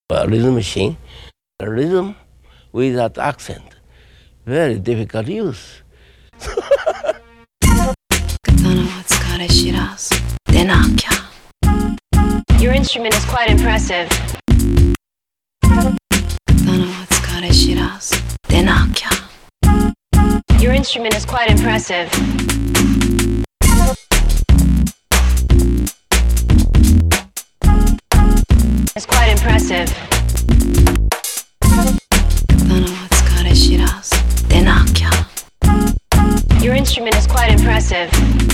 a rhythm machine. A rhythm without accent. Very difficult to use. Your instrument is quite impressive. Your instrument is quite impressive. It's quite impressive. Your instrument is quite impressive.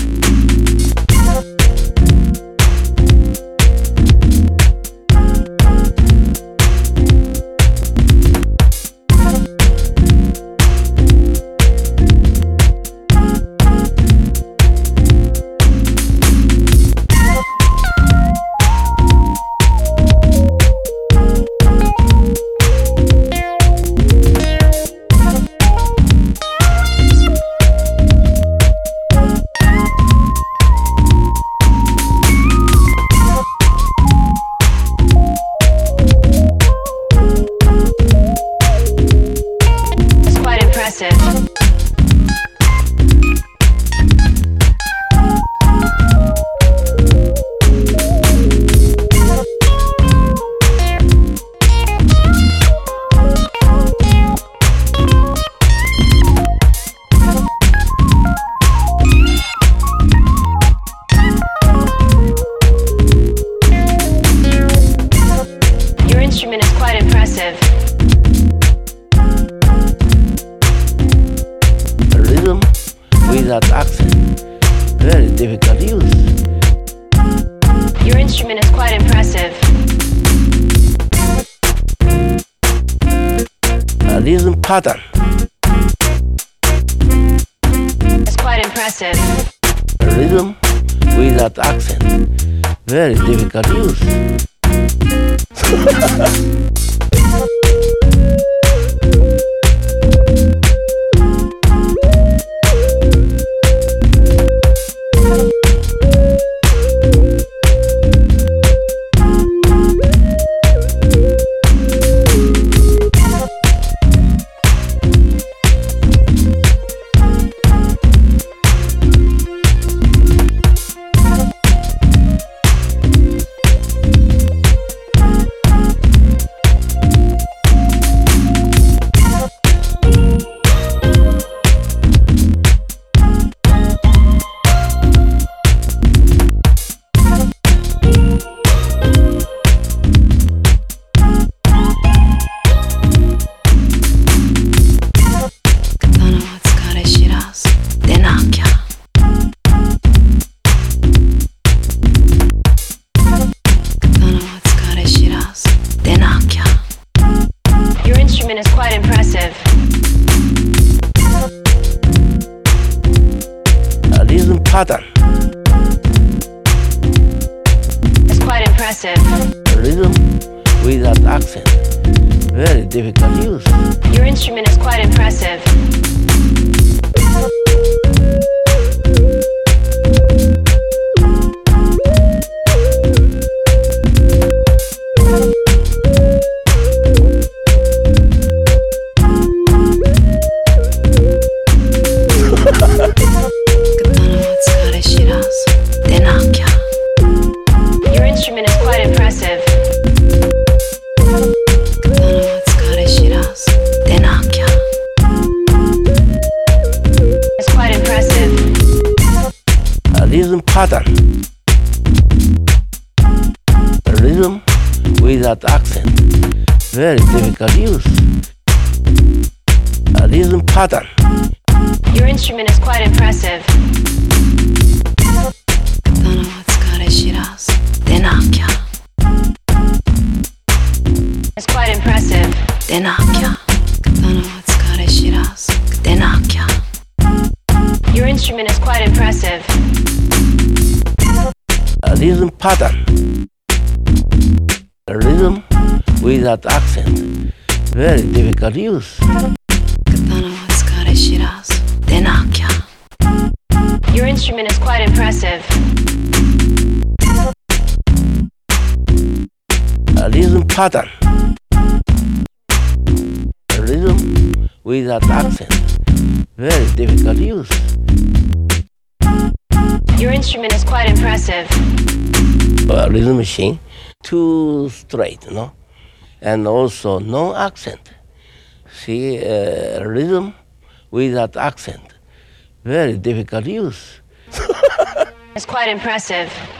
Without accent. Very difficult to use. Your instrument is quite impressive. A rhythm pattern. It's quite impressive. A rhythm without accent. Very difficult to use. Your instrument is quite impressive. A rhythm pattern. It's quite impressive. A rhythm without accent. Very difficult to use. Your instrument is quite impressive. Your instrument is quite impressive. It's quite impressive. A rhythm pattern. A rhythm without accent. Very difficult to use. A rhythm pattern. Your instrument is quite impressive. It's quite impressive. Your instrument is quite impressive. A rhythm pattern. A rhythm without accent. Very difficult to use. Your instrument is quite impressive. A rhythm pattern. without accent. Very difficult use. Your instrument is quite impressive. Rhythm machine, too straight, and also no accent. See, rhythm without accent. Very difficult use. It's quite impressive.